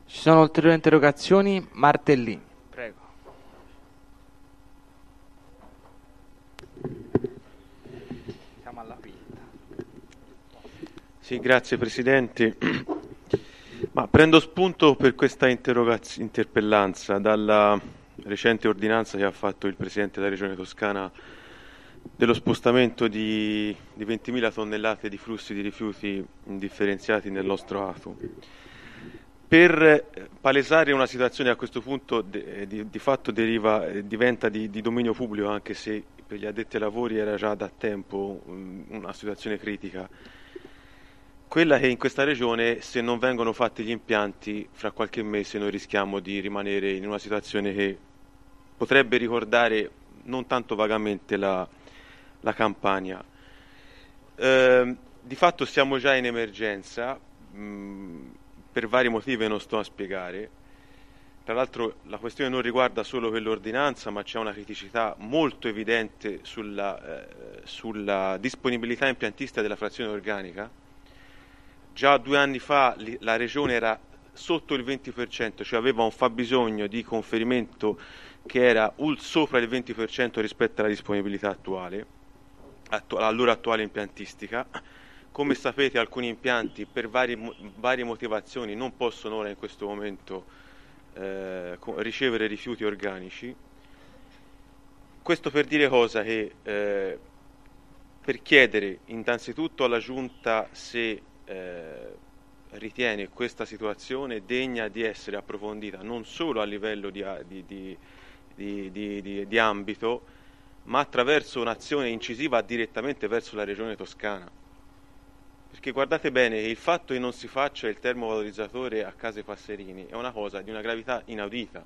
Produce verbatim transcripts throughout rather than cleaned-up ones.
Ci sono ulteriori interrogazioni? Martellini, prego. Siamo alla quinta. Sì, grazie Presidente. Ma prendo spunto per questa interrogaz- interpellanza dalla recente ordinanza che ha fatto il Presidente della Regione Toscana dello spostamento di, di ventimila tonnellate di flussi di rifiuti indifferenziati nel nostro A T U. Per palesare una situazione a questo punto de, di, di fatto deriva, eh, diventa di, di dominio pubblico, anche se per gli addetti ai lavori era già da tempo um, una situazione critica, quella che in questa regione, se non vengono fatti gli impianti, fra qualche mese noi rischiamo di rimanere in una situazione che potrebbe ricordare non tanto vagamente la, la Campania. Eh, di fatto siamo già in emergenza, mh, per vari motivi non sto a spiegare. Tra l'altro la questione non riguarda solo quell'ordinanza, ma c'è una criticità molto evidente sulla, eh, sulla disponibilità impiantistica della frazione organica. Già due anni fa la regione era sotto il venti per cento, cioè aveva un fabbisogno di conferimento che era sopra il venti per cento rispetto alla disponibilità attuale, attu- alla loro attuale impiantistica. Come sapete, alcuni impianti per varie, varie motivazioni non possono ora in questo momento eh, ricevere rifiuti organici. Questo per dire cosa? Che eh, per chiedere innanzitutto alla Giunta se eh, ritiene questa situazione degna di essere approfondita non solo a livello di, di, di, di, di, di, di ambito, ma attraverso un'azione incisiva direttamente verso la regione toscana. Perché guardate bene che il fatto che non si faccia il termovalorizzatore a Case Passerini è una cosa di una gravità inaudita,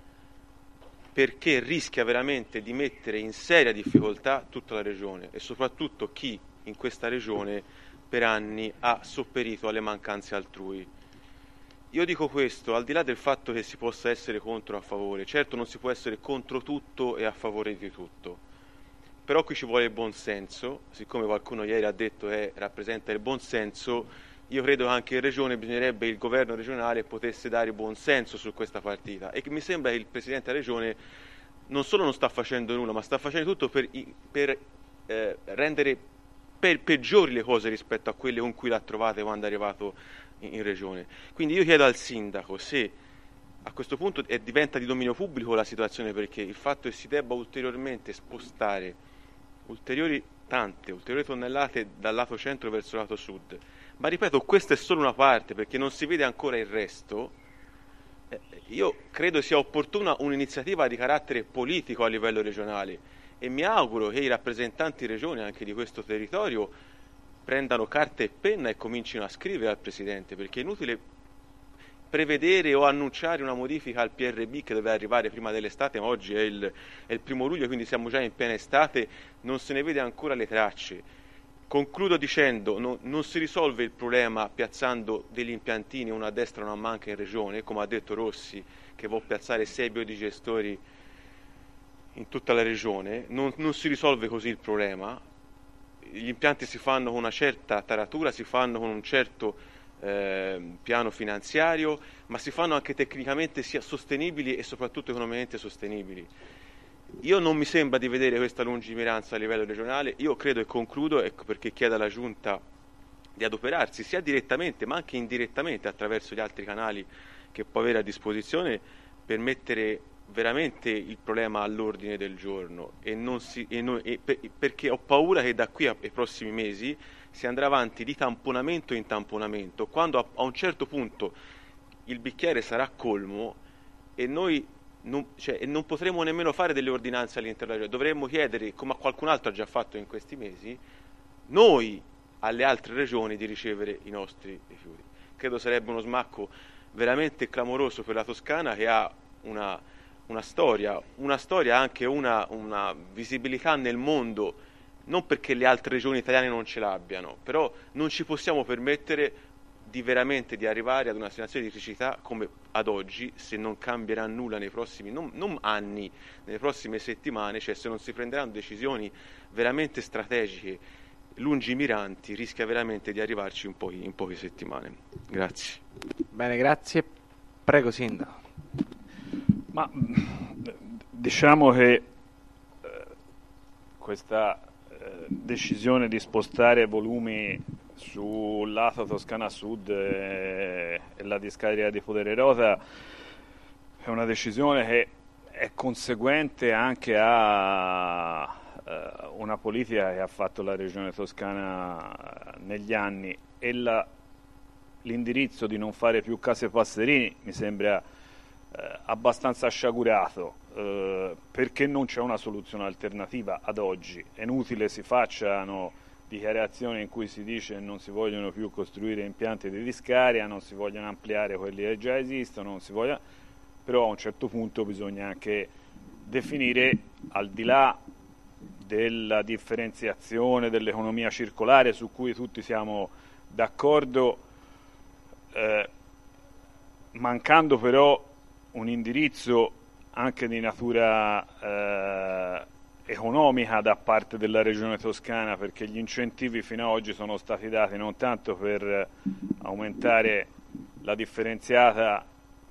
perché rischia veramente di mettere in seria difficoltà tutta la regione e soprattutto chi in questa regione per anni ha sopperito alle mancanze altrui. Io dico questo al di là del fatto che si possa essere contro o a favore. Certo non si può essere contro tutto e a favore di tutto, però qui ci vuole il buon senso. Siccome qualcuno ieri ha detto che rappresenta il buon senso, io credo che anche in regione bisognerebbe il governo regionale potesse dare buon senso su questa partita, e che mi sembra che il Presidente della regione non solo non sta facendo nulla, ma sta facendo tutto per, per eh, rendere per peggiori le cose rispetto a quelle con cui l'ha trovate quando è arrivato in, in regione. Quindi io chiedo al sindaco se a questo punto è, diventa di dominio pubblico la situazione, perché il fatto che si debba ulteriormente spostare ulteriori tante, ulteriori tonnellate dal lato centro verso il lato sud, ma ripeto, questa è solo una parte perché non si vede ancora il resto. eh, io credo sia opportuna un'iniziativa di carattere politico a livello regionale, e mi auguro che i rappresentanti regioni anche di questo territorio prendano carta e penna e comincino a scrivere al Presidente, perché è inutile prevedere o annunciare una modifica al P R B che doveva arrivare prima dell'estate, ma oggi è il, è il primo luglio, quindi siamo già in piena estate, non se ne vede ancora le tracce. Concludo dicendo, no, non si risolve il problema piazzando degli impiantini, una a destra e una a manca in regione, come ha detto Rossi, che vuol piazzare sei biodigestori in tutta la regione. Non, non si risolve così il problema. Gli impianti si fanno con una certa taratura, si fanno con un certo eh, piano finanziario, ma si fanno anche tecnicamente sia sostenibili e soprattutto economicamente sostenibili. Io non mi sembra di vedere questa lungimiranza a livello regionale. Io credo, e concludo, ecco perché chiedo alla Giunta di adoperarsi sia direttamente ma anche indirettamente attraverso gli altri canali che può avere a disposizione per mettere veramente il problema all'ordine del giorno, e non si, e non, e per, perché ho paura che da qui ai prossimi mesi si andrà avanti di tamponamento in tamponamento, quando a, a un certo punto il bicchiere sarà colmo e noi non, cioè, non potremo nemmeno fare delle ordinanze all'interno della regione. Dovremmo chiedere, come qualcun altro ha già fatto in questi mesi, noi alle altre regioni di ricevere i nostri rifiuti. Credo sarebbe uno smacco veramente clamoroso per la Toscana, che ha una, una storia, una storia anche una, una visibilità nel mondo, non perché le altre regioni italiane non ce l'abbiano, però non ci possiamo permettere di veramente di arrivare ad una situazione di criticità come ad oggi, se non cambierà nulla nei prossimi non, non anni, nelle prossime settimane, cioè se non si prenderanno decisioni veramente strategiche, lungimiranti, rischia veramente di arrivarci in pochi, in poche settimane. Grazie. Bene, grazie. Prego, Sindaco. Ma diciamo che eh, questa eh, decisione di spostare volumi sul lato Toscana Sud e, e la discarica di Poderosa è una decisione che è conseguente anche a eh, una politica che ha fatto la Regione Toscana negli anni, e la, l'indirizzo di non fare più case passerini mi sembra eh, abbastanza sciagurato, eh, perché non c'è una soluzione alternativa ad oggi. È inutile si facciano dichiarazioni in cui si dice che non si vogliono più costruire impianti di discarica, non si vogliono ampliare quelli che già esistono, non si voglia... però a un certo punto bisogna anche definire, al di là della differenziazione dell'economia circolare su cui tutti siamo d'accordo, eh, mancando però un indirizzo anche di natura eh, economica da parte della Regione Toscana, perché gli incentivi fino ad oggi sono stati dati non tanto per aumentare la differenziata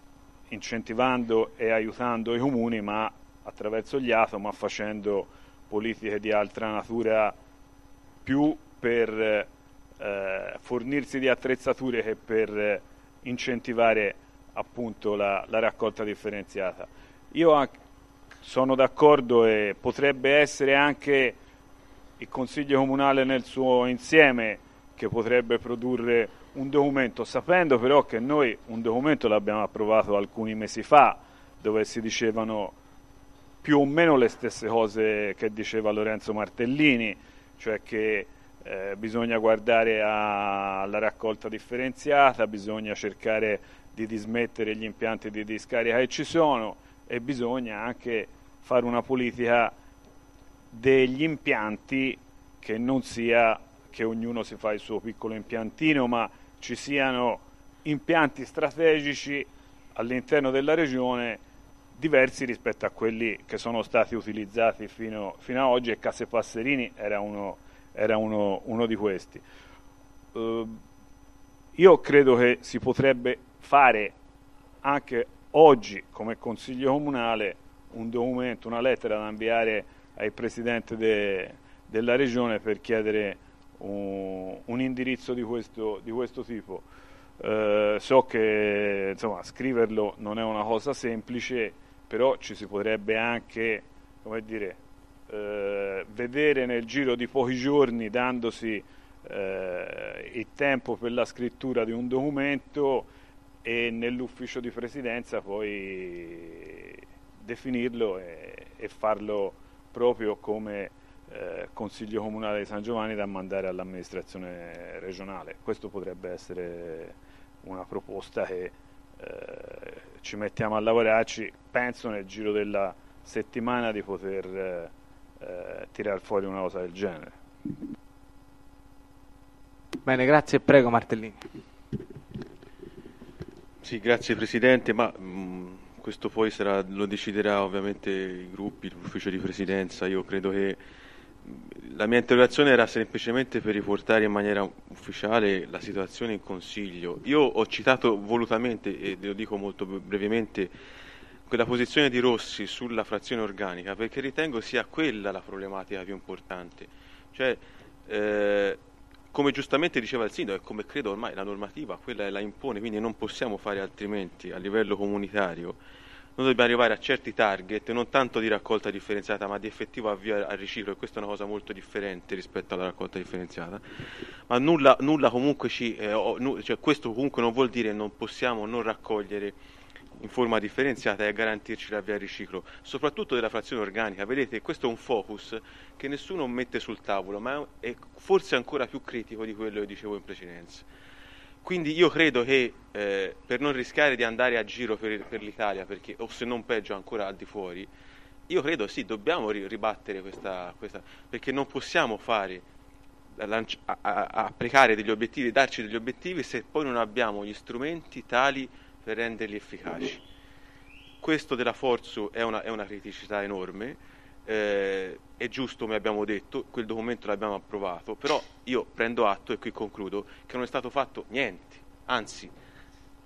incentivando e aiutando i comuni, ma attraverso gli A T O, ma facendo politiche di altra natura più per eh, fornirsi di attrezzature che per incentivare appunto la, la raccolta differenziata. Io anche sono d'accordo, e potrebbe essere anche il Consiglio Comunale nel suo insieme che potrebbe produrre un documento, sapendo però che noi un documento l'abbiamo approvato alcuni mesi fa, dove si dicevano più o meno le stesse cose che diceva Lorenzo Martellini, cioè che eh, bisogna guardare alla raccolta differenziata, bisogna cercare di dismettere gli impianti di discarica che ci sono, e bisogna anche fare una politica degli impianti che non sia che ognuno si fa il suo piccolo impiantino, ma ci siano impianti strategici all'interno della regione diversi rispetto a quelli che sono stati utilizzati fino, fino ad oggi, e Case Passerini era uno, era uno, uno di questi. Uh, io credo che si potrebbe fare anche oggi come Consiglio Comunale un documento, una lettera da inviare ai Presidenti de, della Regione per chiedere un, un indirizzo di questo, di questo tipo. Eh, so che insomma, scriverlo non è una cosa semplice, però ci si potrebbe anche, come dire, eh, vedere nel giro di pochi giorni, dandosi eh, il tempo per la scrittura di un documento, e nell'ufficio di presidenza poi definirlo e, e farlo proprio come eh, Consiglio Comunale di San Giovanni da mandare all'amministrazione regionale. Questo potrebbe essere una proposta che eh, ci mettiamo a lavorarci. Penso nel giro della settimana di poter eh, eh, tirar fuori una cosa del genere. Bene, grazie. Prego Martellini. Sì, grazie Presidente, ma mh, questo poi sarà, lo deciderà ovviamente i gruppi, l'ufficio di presidenza. Io credo che mh, la mia interrogazione era semplicemente per riportare in maniera ufficiale la situazione in Consiglio. Io ho citato volutamente, e lo dico molto brevemente, quella posizione di Rossi sulla frazione organica, perché ritengo sia quella la problematica più importante. Cioè, eh, come giustamente diceva il Sindaco, e come credo ormai la normativa quella la impone, quindi non possiamo fare altrimenti a livello comunitario. Noi dobbiamo arrivare a certi target, non tanto di raccolta differenziata, ma di effettivo avvio al riciclo, e questa è una cosa molto differente rispetto alla raccolta differenziata. Ma nulla, nulla comunque ci, eh, nu, cioè questo comunque non vuol dire non possiamo non raccogliere in forma differenziata e garantirci l'avvio al riciclo, soprattutto della frazione organica. Vedete, questo è un focus che nessuno mette sul tavolo, ma è forse ancora più critico di quello che dicevo in precedenza. Quindi io credo che eh, per non rischiare di andare a giro per, per l'Italia, perché, o se non peggio ancora al di fuori, io credo sì, dobbiamo ribattere questa, questa perché non possiamo fare lanci- a, a, a applicare degli obiettivi, darci degli obiettivi se poi non abbiamo gli strumenti tali per renderli efficaci. Questo della Forzu è una, è una criticità enorme, eh, è giusto, come abbiamo detto, quel documento l'abbiamo approvato, però io prendo atto, e qui concludo, che non è stato fatto niente, anzi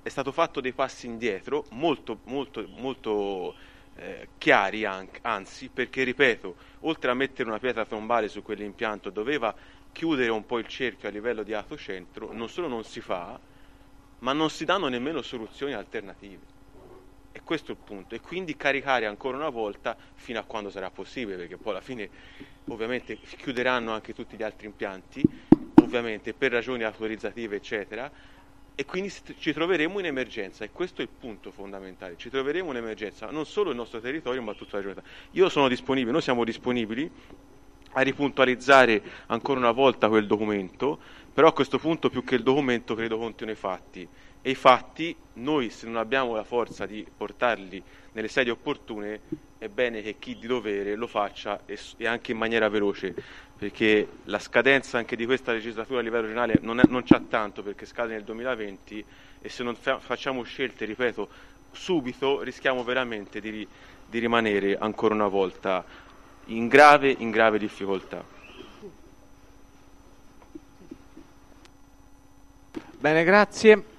è stato fatto dei passi indietro molto, molto, molto eh, chiari, anche, anzi, perché, ripeto, oltre a mettere una pietra tombale su quell'impianto, doveva chiudere un po' il cerchio a livello di lato centro, non solo non si fa, ma non si danno nemmeno soluzioni alternative. E questo è il punto. E quindi caricare ancora una volta fino a quando sarà possibile, perché poi alla fine ovviamente chiuderanno anche tutti gli altri impianti, ovviamente per ragioni autorizzative eccetera, e quindi ci troveremo in emergenza, e questo è il punto fondamentale. Ci troveremo in emergenza non solo il nostro territorio ma tutta la giornata. Io sono disponibile, noi siamo disponibili a ripuntualizzare ancora una volta quel documento, però a questo punto più che il documento credo contino i fatti, e i fatti noi, se non abbiamo la forza di portarli nelle sedi opportune, è bene che chi di dovere lo faccia, e, e anche in maniera veloce, perché la scadenza anche di questa legislatura a livello regionale non, è, non c'ha tanto, perché scade nel duemilaventi, e se non fa, facciamo scelte, ripeto, subito, rischiamo veramente di, di rimanere ancora una volta in grave, in grave difficoltà. Bene, grazie.